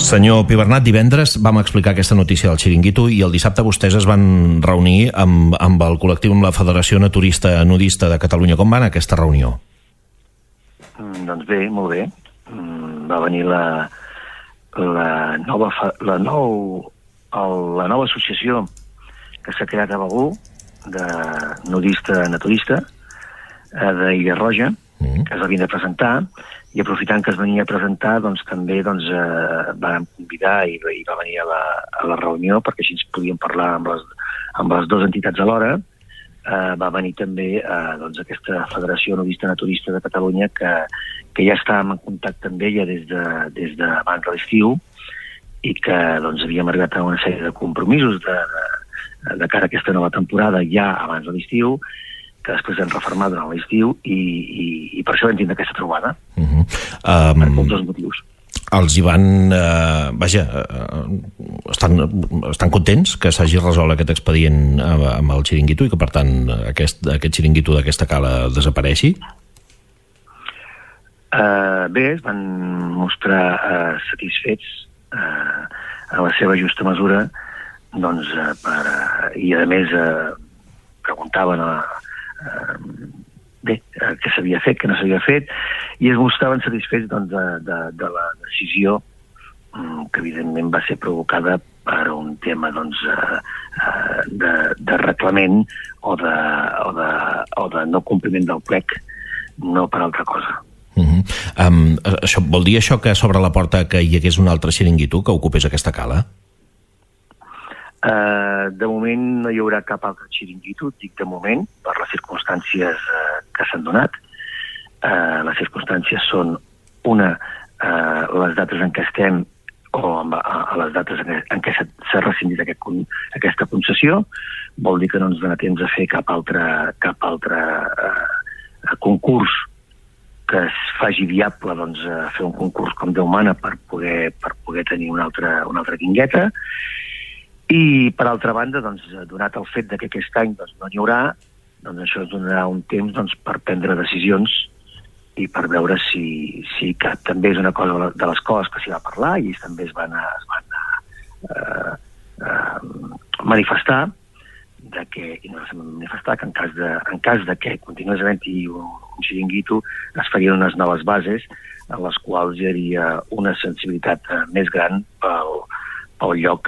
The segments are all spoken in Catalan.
Senyor Pi Bernat, divendres vam explicar aquesta notícia del xiringuito i el dissabte vostès es van reunir amb el col·lectiu, amb la Federació Naturista Nudista de Catalunya. Com va anar aquesta reunió? Doncs bé, molt bé. Va venir la nova associació que s'ha creat a Begur, de nudista naturista, d'Illa Roja, que es va venir a presentar, i aprofitant que es venia a presentar, doncs també vam convidar i va venir a la reunió, perquè així ens podíem parlar amb les dues entitats alhora. Va venir també aquesta Federació Nudista Naturista de Catalunya, que ja estàvem en contacte amb ella des d'abans de l'estiu, i que havíem arribat a una sèrie de compromisos de cara a aquesta nova temporada ja abans de l'estiu, que després hem refermat durant l'estiu, i per això vam tindre aquesta trobada. Per dos motius. Els hi van... estan contents que s'hagi resolt aquest expedient amb el xiringuito i que, per tant, aquest xiringuito d'aquesta cala desapareixi? Bé, es van mostrar satisfets a la seva justa mesura, i a més preguntaven què s'havia fet, què no s'havia fet, i es mostraven satisfets de la decisió, que evidentment va ser provocada per un tema de reglament o de no compliment del plec, no per altra cosa. Vol dir això que s'obre la porta que hi hagués un altre xiringuito que ocupés aquesta cala? De moment no hi haurà cap altre xiringuito, dic de moment, per les circumstàncies que s'han donat. Les circumstàncies són, una, les dates en què estem o a les dates en què s'ha rescindit aquesta concessió. Vol dir que no ens dona temps a fer cap altre concurs que es faci viable fer un concurs com Déu mana per poder tenir una altra guingueta. I, per altra banda, donat el fet que aquest any no n'hi haurà, això ens donarà un temps per prendre decisions i per veure si que també és una cosa de les coses que s'hi va parlar i ells també es van manifestar que en cas de que continués havent-hi un xiringuito es farien unes noves bases en les quals hi hauria una sensibilitat més gran pel lloc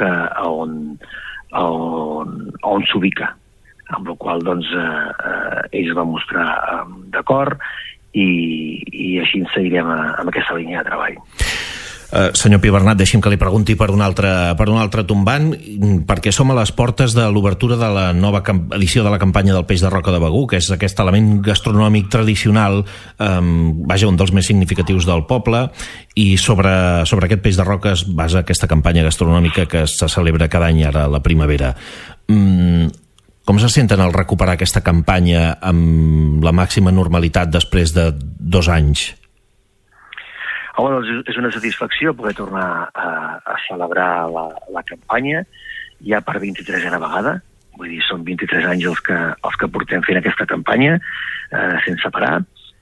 on s'ubica, amb la qual ells van mostrar d'acord i així ens seguirem amb aquesta línia de treball. Senyor Pi Bernat, deixi'm que li pregunti per un altre tombant, perquè som a les portes de l'obertura de la nova edició de la campanya del peix de roca de Begur, que és aquest element gastronòmic tradicional, un dels més significatius del poble, i sobre aquest peix de roca es basa aquesta campanya gastronòmica que se celebra cada any ara a la primavera. Com se senten al recuperar aquesta campanya amb la màxima normalitat després de 2 anys? És una satisfacció poder tornar a celebrar la campanya ja per 23a vegada. Vull dir, són 23 anys els que portem fent aquesta campanya sense parar.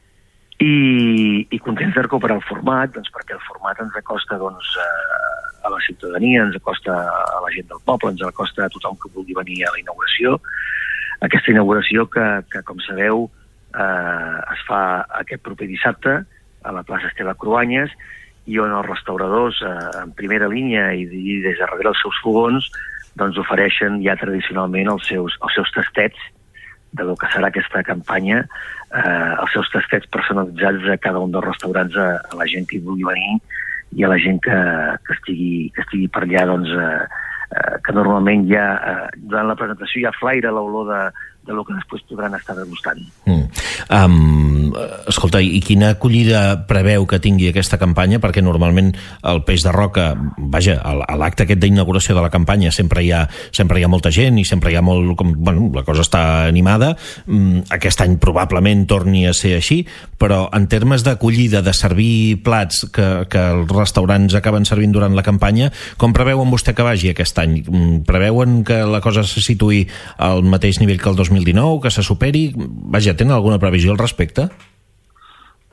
I contents de recuperar el format, perquè el format ens acosta a la ciutadania, ens acosta a la gent del poble, ens acosta a tothom que vulgui venir a la inauguració. Aquesta inauguració que com sabeu, es fa aquest proper dissabte a la plaça Esteve Cruanyes, i on els restauradors en primera línia i des de darrere els seus fogons ofereixen ja tradicionalment els seus tastets del que serà aquesta campanya, els seus tastets personalitzats a cada un dels restaurants, a la gent que hi vulgui venir i a la gent que estigui per allà, que normalment ja durant la presentació ja flaira l'olor del que després podran estar degustant. Escolta, i quina acollida preveu que tingui aquesta campanya? Perquè normalment el peix de roca, a l'acte aquest d'inauguració de la campanya sempre hi ha molta gent i sempre hi ha la cosa està animada. Aquest any probablement torni a ser així, però en termes d'acollida, de servir plats que els restaurants acaben servint durant la campanya, com preveuen vostè que vagi aquest any? Preveuen que la cosa se situï al mateix nivell que el 2019, que se superi? Tenen alguna previsió al respecte?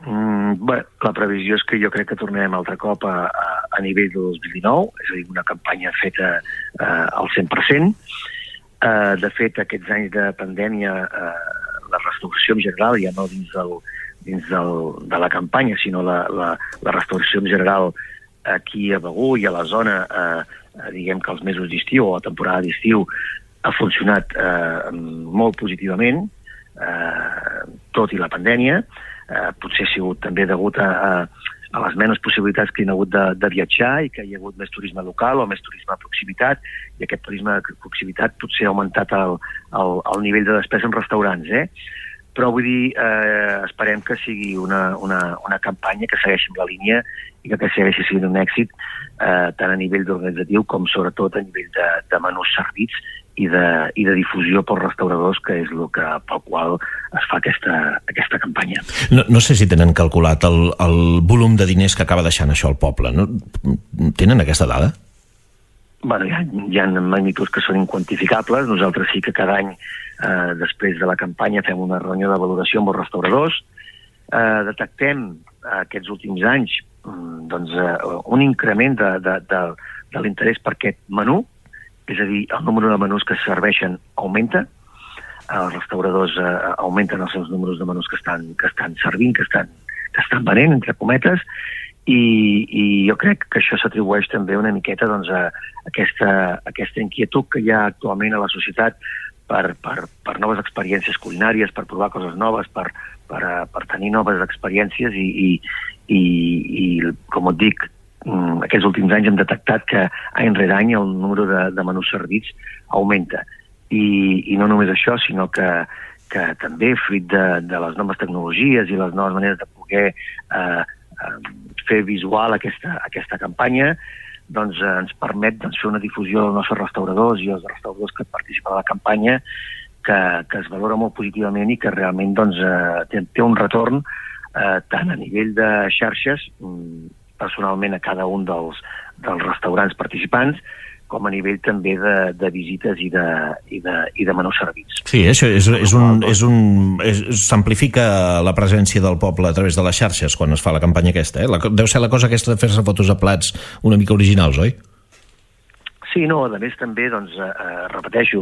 Bé, la previsió és que jo crec que tornarem altre cop a nivell de 2019, és a dir, una campanya feta al 100%. De fet, aquests anys de pandèmia, la restauració en general, ja no dins de la campanya, sinó la restauració en general aquí a Begur i a la zona, diguem que els mesos d'estiu o la temporada d'estiu, ha funcionat molt positivament, tot i la pandèmia. Potser ha sigut també degut a les menys possibilitats que hi ha hagut de viatjar i que hi ha hagut més turisme local o més turisme de proximitat, i aquest turisme de proximitat potser ha augmentat el nivell de despesa en restaurants, Però vull dir, esperem que sigui una campanya que segueixi amb la línia i que segueixi sent un èxit tant a nivell organitzatiu com sobretot a nivell de menús servits i de difusió pels restauradors, que és el pel qual es fa aquesta campanya. No sé si tenen calculat el volum de diners que acaba deixant això al poble. No? Tenen aquesta dada? Bueno, hi ha magnituds que són inquantificables. Nosaltres sí que cada any, després de la campanya, fem una reunió de valoració amb els restauradors. Detectem aquests últims anys un increment de l'interès per aquest menú, és a dir, el número de menús que es serveixen augmenta, els restauradors augmenten els seus números de menús que estan servint, que estan venent, entre cometes, i jo crec que això s'atribueix també una miqueta a aquesta inquietud que hi ha actualment a la societat per noves experiències culinàries, per provar coses noves, per tenir noves experiències i com et dic, aquests últims anys hem detectat que any rere any el número de menús servits augmenta. I no només això, sinó que també, fruit de les noves tecnologies i les noves maneres de poder fer visual aquesta campanya, doncs ens permet fer una difusió dels nostres restauradors i els restauradors que participen a la campanya que es valora molt positivament i que realment té un retorn tant a nivell de xarxes, personalment a cada un dels restaurants participants, com a nivell també de visites i de menús servits. Sí, això s'amplifica la presència del poble a través de les xarxes quan es fa la campanya aquesta, Deu ser la cosa aquesta de fer-se fotos a plats una mica originals, oi? Sí, no, a més també, repeteixo,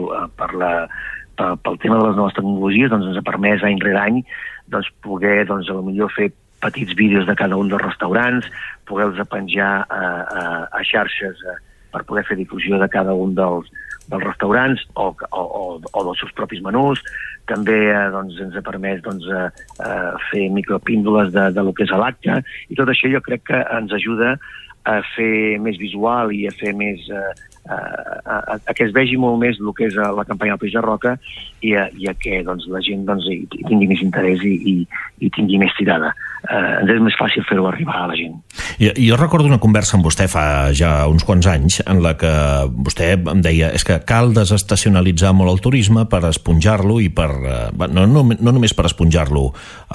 pel tema de les noves tecnologies, ens ha permès any rere any poder, potser fer petits vídeos de cada un dels restaurants, poder-los penjar a xarxes per poder fer difusió de cada un dels restaurants o dels seus propis menús. També ens ha permès fer micropíndoles de lo que és l'acte, i tot això jo crec que ens ajuda a fer més visual i a fer més a que es vegi molt més el que és la campanya del Peix de Roca i a que la gent hi tingui més interès i tingui més tirada. Ens és més fàcil fer-ho arribar a la gent. Jo recordo una conversa amb vostè fa ja uns quants anys en la que vostè em deia és que cal desestacionalitzar molt el turisme per esponjar-lo i no només per esponjar-lo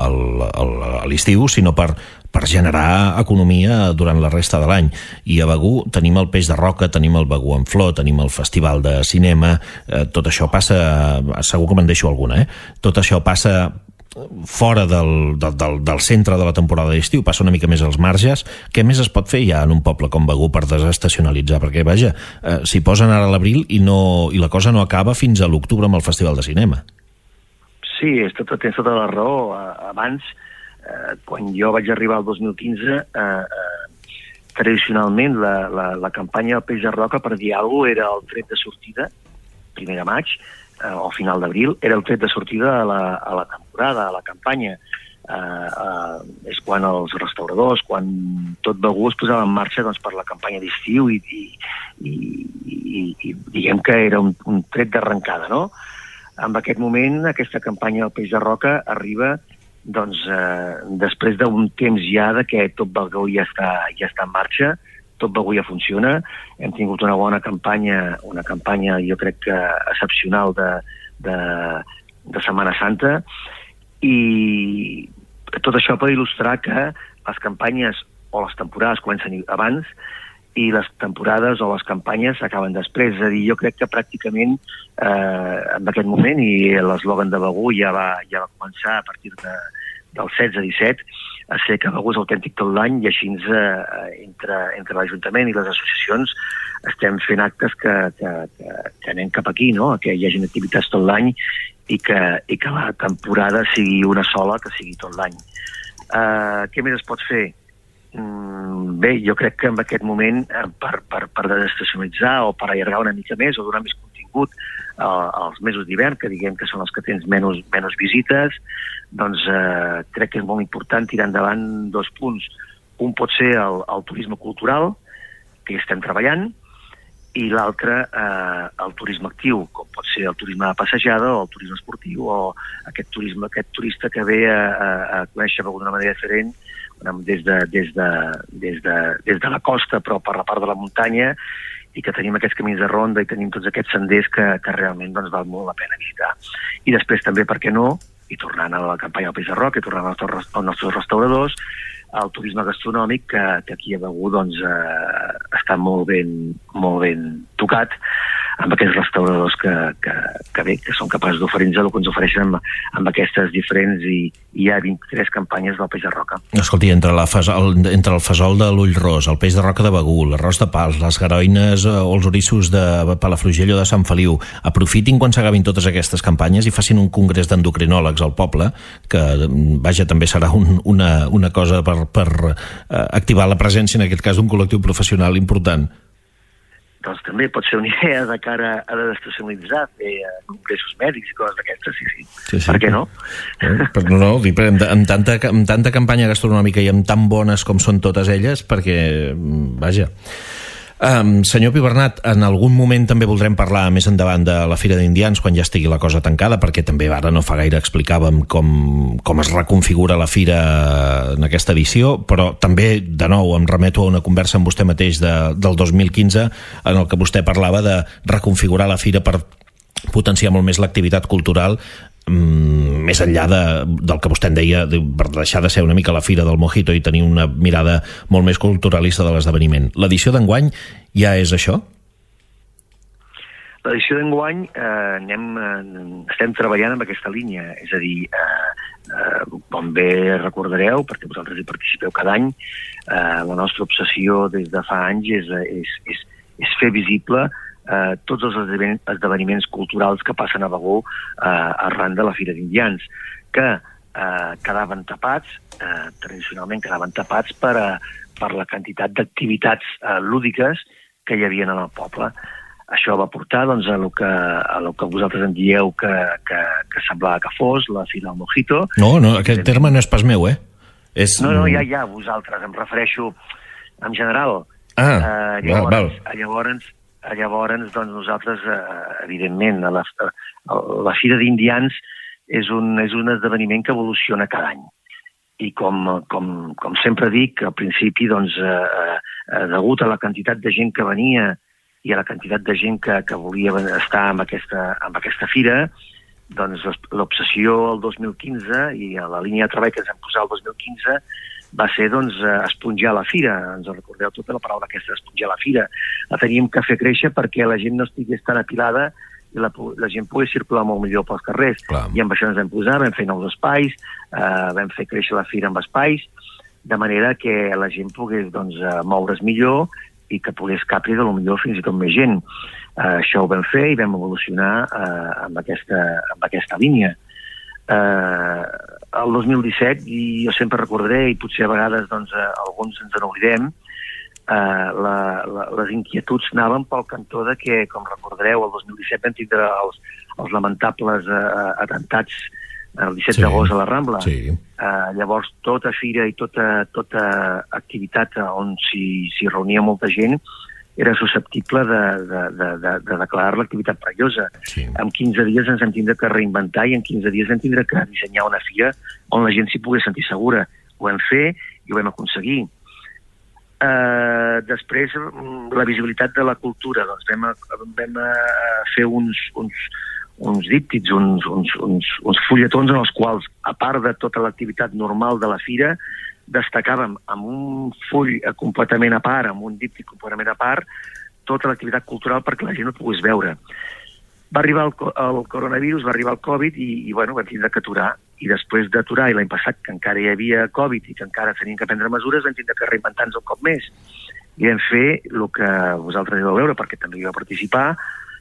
a l'estiu, sinó per generar economia durant la resta de l'any. I a Begur tenim el Peix de Roca, tenim el Begur en Flor, tenim el Festival de Cinema, tot això passa, segur que me'n deixo alguna, tot això passa fora del centre de la temporada d'estiu, passa una mica més als marges. Què més es pot fer ja en un poble com Begur per desestacionalitzar? Perquè, vaja, s'hi posen ara a l'abril i la cosa no acaba fins a l'octubre amb el Festival de Cinema. Sí, tens tota la raó. Abans, quan jo vaig arribar al 2015, tradicionalment la campanya del Peix de Roca, per dir alguna cosa, era el tret de sortida, 1 de maig, o final d'abril, era el tret de sortida a la temporada, a la campanya. És quan els restauradors, quan tot Begur es posava en marxa per la campanya d'estiu i diguem que era un tret d'arrencada, no? En aquest moment, aquesta campanya del Peix de Roca arriba després d'un temps ja que tot Begur ja està en marxa, tot Begur ja funciona. Hem tingut una bona campanya, jo crec que excepcional de Setmana Santa, i tot això per il·lustrar que les campanyes o les temporades comencen abans i les temporades o les campanyes s'acaben després. És a dir, jo crec que pràcticament en aquest moment, i l'eslògan de Begur ja va començar a partir del 16-17, ser que Begur és autèntic tot l'any i així entre l'Ajuntament i les associacions estem fent actes que anem cap aquí, no? Que hi hagi activitats tot l'any i que la temporada sigui una sola, que sigui tot l'any. Què més es pot fer? Bé, jo crec que en aquest moment per desestacionalitzar o per allargar una mica més o donar més contingut als mesos d'hivern, que diguem que són els que tens menys visites, doncs crec que és molt important tirar endavant 2 punts. Un pot ser el turisme cultural, que hi estem treballant, i l'altre el turisme actiu, com pot ser el turisme de passejada o el turisme esportiu o aquest turista que ve a conèixer d'una manera diferent des de la costa però per la part de la muntanya, i que tenim aquests camins de ronda i tenim tots aquests senders que realment doncs, val molt la pena visitar. I després també, per què no, i tornant a la campanya del Peix de Roca i tornant als nostres restauradors, el turisme gastronòmic que aquí a Begur doncs, està molt ben tocat amb aquests restauradors que són capaços d'oferir-nos el que ens ofereixen amb aquestes diferents i hi ha 23 campanyes del Peix de Roca. Escolti, entre el fesol de l'ull ros, el peix de roca de Begur, l'arròs de pals, les garoines o els orissos de Palafrugell o de Sant Feliu, aprofitin quan s'acabin totes aquestes campanyes i facin un congrés d'endocrinòlegs al poble, que vaja, també serà una cosa per activar la presència, en aquest cas, d'un col·lectiu professional important. Doncs també pot ser una idea de cara a desestacionalitzar, fer congressos mèdics i coses d'aquestes, sí. Per què no? No, amb tanta campanya gastronòmica i amb tan bones com són totes elles, perquè, vaja... Senyor Pibernat, en algun moment també voldrem parlar més endavant de la Fira d'Indians quan ja estigui la cosa tancada, perquè també ara no fa gaire explicàvem com es reconfigura la Fira en aquesta edició, però també, de nou, em remeto a una conversa amb vostè mateix del 2015 en el que vostè parlava de reconfigurar la Fira per potenciar molt més l'activitat cultural, més enllà del que vostè en deia, per deixar de ser una mica la Fira del Mojito i tenir una mirada molt més culturalista de l'esdeveniment. L'edició d'enguany ja és això? L'edició d'enguany estem treballant amb aquesta línia, és a dir, com bé recordareu, perquè vosaltres hi participeu cada any, la nostra obsessió des de fa anys és fer visible tots els esdeveniments culturals que passen a Begur arran de la Fira d'Indians, que quedaven tapats, tradicionalment quedaven tapats per la quantitat d'activitats lúdiques que hi havia en el poble. Això va portar doncs, a lo que vosaltres en dieu que semblava que fos la Fira del Mojito. No, aquest terme no és pas meu, eh? No, ja, vosaltres, em refereixo en general. Llavors, doncs, nosaltres, evidentment, la Fira d'Indians és un esdeveniment que evoluciona cada any. I com sempre dic, al principi, doncs, degut a la quantitat de gent que venia i a la quantitat de gent que volia estar amb aquesta fira, doncs l'obsessió el 2015 i a la línia de treball que ens hem posat el 2015 va ser, doncs, esponjar la fira. Ens recordeu tota la paraula aquesta, esponjar la fira. La teníem que fer créixer perquè la gent no estigués tan apilada i la gent pogués circular molt millor pels carrers. Clar. I amb això ens vam posar, vam fer nous espais, vam fer créixer la fira amb espais, de manera que la gent pogués, doncs, moure's millor i que pogués capri de lo millor fins i tot més gent. Això ho vam fer i vam evolucionar amb aquesta línia. El 2017, i jo sempre recordaré, i potser a vegades doncs, alguns ens n'oblidem, les inquietuds anaven pel cantó de que, com recordareu, el 2017 vam tindre els lamentables atentats el 17 d'agost a la Rambla. Sí. Llavors, tota fira i tota activitat on s'hi reunia molta gent era susceptible de declarar l'activitat perillosa. Sí. En 15 dies ens hem tindre que reinventar i en 15 dies hem tindre que dissenyar una fira on la gent s'hi pogués sentir segura. Ho vam fer i ho vam aconseguir. Després, la visibilitat de la cultura. Doncs vam fer uns díptics, uns fulletons en els quals, a part de tota l'activitat normal de la fira, destacàvem amb un full completament a part, amb un díptic completament a part, tota l'activitat cultural perquè la gent ho pogués veure. Va arribar el coronavirus, va arribar el Covid i bueno, vam tindre que aturar. i després d'aturar, i l'any passat que encara hi havia Covid i que encara teníem que prendre mesures, vam tindre que reinventar-nos un cop més. I vam fer el que vosaltres heu veure, perquè també hi va participar,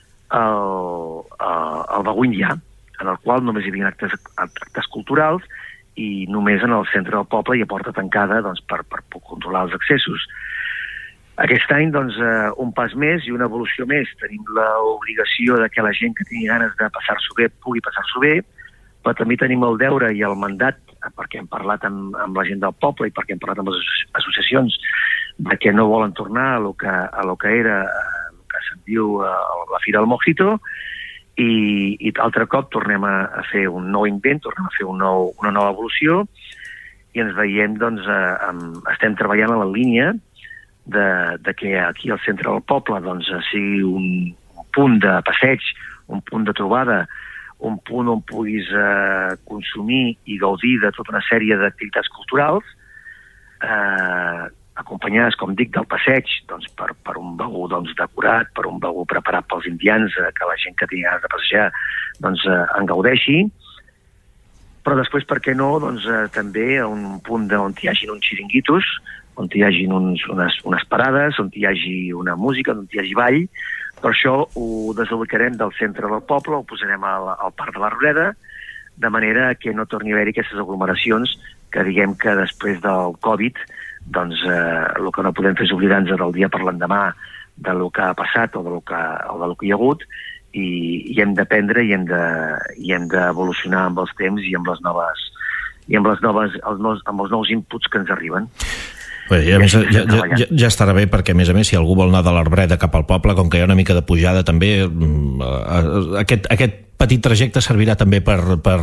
el Begur Indià, en el qual només hi havia actes culturals i només en el centre del poble i a porta tancada doncs, per controlar els accessos. Aquest any, doncs, un pas més i una evolució més. Tenim l'obligació de que la gent que tingui ganes de passar-s'ho bé pugui passar-s'ho bé, però també tenim el deure i el mandat, perquè hem parlat amb la gent del poble i perquè hem parlat amb les associacions, de que no volen tornar a lo que era, el que se'n diu la Fira del Mojito, i altre cop tornem a fer un nou invent, tornem a fer una nova evolució, i ens veiem, doncs, estem treballant a la línia de que aquí al centre del poble doncs, sigui un punt de passeig, un punt de trobada, un punt on puguis consumir i gaudir de tota una sèrie d'activitats culturals, acompanyades, com dic, del passeig doncs, per un begur doncs, decorat, per un begur preparat pels indians, que la gent que tingui ganes de passejar doncs, en gaudeixi, però després, per què no, doncs, també a un punt on hi hagin uns xiringuitos, on hi hagi unes parades, on hi hagi una música, on hi hagi ball. Per això ho desubicarem del centre del poble, ho posarem al Parc de l'Arbreda, de manera que no torni a haver-hi aquestes aglomeracions que diguem que després del Covid doncs el que no podem fer és oblidar-nos del dia per l'endemà del que ha passat o del que hi ha hagut, i hem d'aprendre i hem d'evolucionar amb els temps i amb els nous inputs que ens arriben. Bé, a més, ja estarà bé, perquè a més si algú vol anar de l'Arbreda cap al poble, com que hi ha una mica de pujada també, aquest petit trajecte servirà també per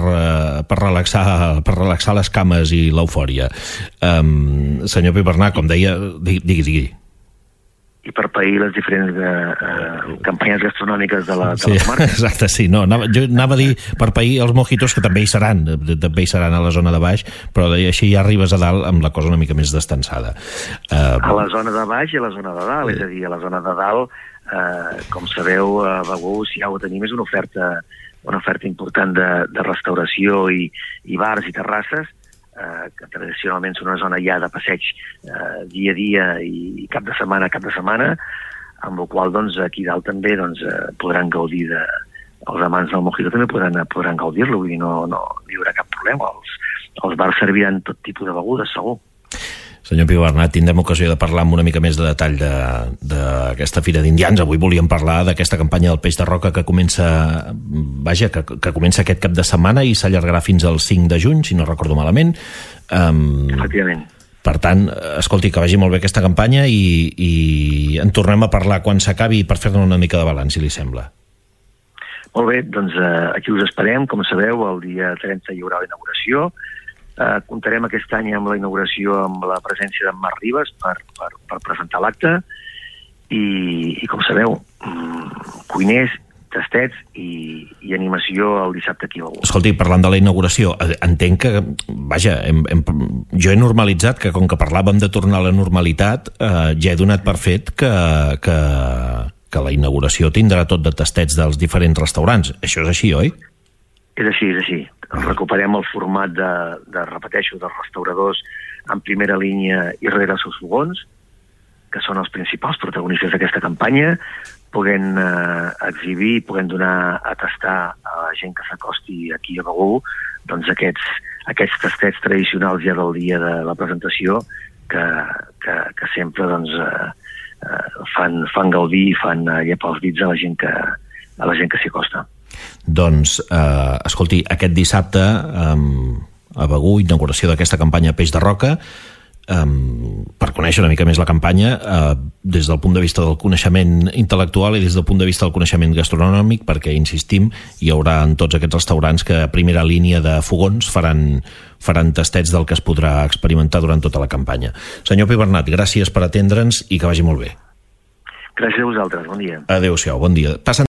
relaxar les cames i l'eufòria. Senyor Pibernat, com deia, digui. I per pair les diferents campanyes gastronòmiques de la comarca. Exacte, sí. No, jo anava a dir per pair els mojitos, que també hi seran a la zona de baix, però així ja arribes a dalt amb la cosa una mica més destensada. A la zona de baix i a la zona de dalt, és a dir, a la zona de dalt, com sabeu, a Begur, si ja ho tenim, és una oferta important de restauració i bars i terrasses, que tradicionalment són una zona ja de passeig dia a dia i cap de setmana, amb la qual doncs, aquí dalt també doncs, podran gaudir els amants del mojito també podran gaudir-lo, vull dir, no hi haurà cap problema. Els bars serviran tot tipus de begudes, segur. Senyor Pibernat, tindrem ocasió de parlar amb una mica més de detall d'aquesta Fira d'Indians. Avui volíem parlar d'aquesta campanya del peix de roca que comença aquest cap de setmana i s'allargarà fins al 5 de juny, si no recordo malament. Efectivament. Per tant, escolti, que vagi molt bé aquesta campanya i en tornem a parlar quan s'acabi per fer-ne una mica de balanç, si li sembla. Molt bé, doncs aquí us esperem. Com sabeu, el dia 30 hi haurà la inauguració. Comptarem aquest any amb la inauguració amb la presència d'en Marc Ribas per presentar l'acte i com sabeu, cuiners, tastets i animació el dissabte aquí a Begur. Escolti, parlant de la inauguració, entenc que, vaja, jo he normalitzat que com que parlàvem de tornar a la normalitat, ja he donat per fet que la inauguració tindrà tot de tastets dels diferents restaurants. Això és així, oi? És així. Recuperem el format repeteixo, dels restauradors en primera línia i darrere els seus fogons, que són els principals protagonistes d'aquesta campanya, podent exhibir, podent donar a tastar a la gent que s'acosti aquí a Begur doncs aquests tastets tradicionals ja del dia de la presentació que sempre doncs, fan gaudir i fan llepar els dits a la gent que s'hi acosta. Doncs, escolti, aquest dissabte a Begur, inauguració d'aquesta campanya Peix de Roca. Per conèixer una mica més la campanya des del punt de vista del coneixement intel·lectual i des del punt de vista del coneixement gastronòmic, perquè, insistim, hi haurà en tots aquests restaurants que a primera línia de fogons faran tastets del que es podrà experimentar durant tota la campanya. Senyor Pibernat, gràcies per atendre'ns i que vagi molt bé. Gràcies a vosaltres, bon dia. Adéu-siau, bon dia.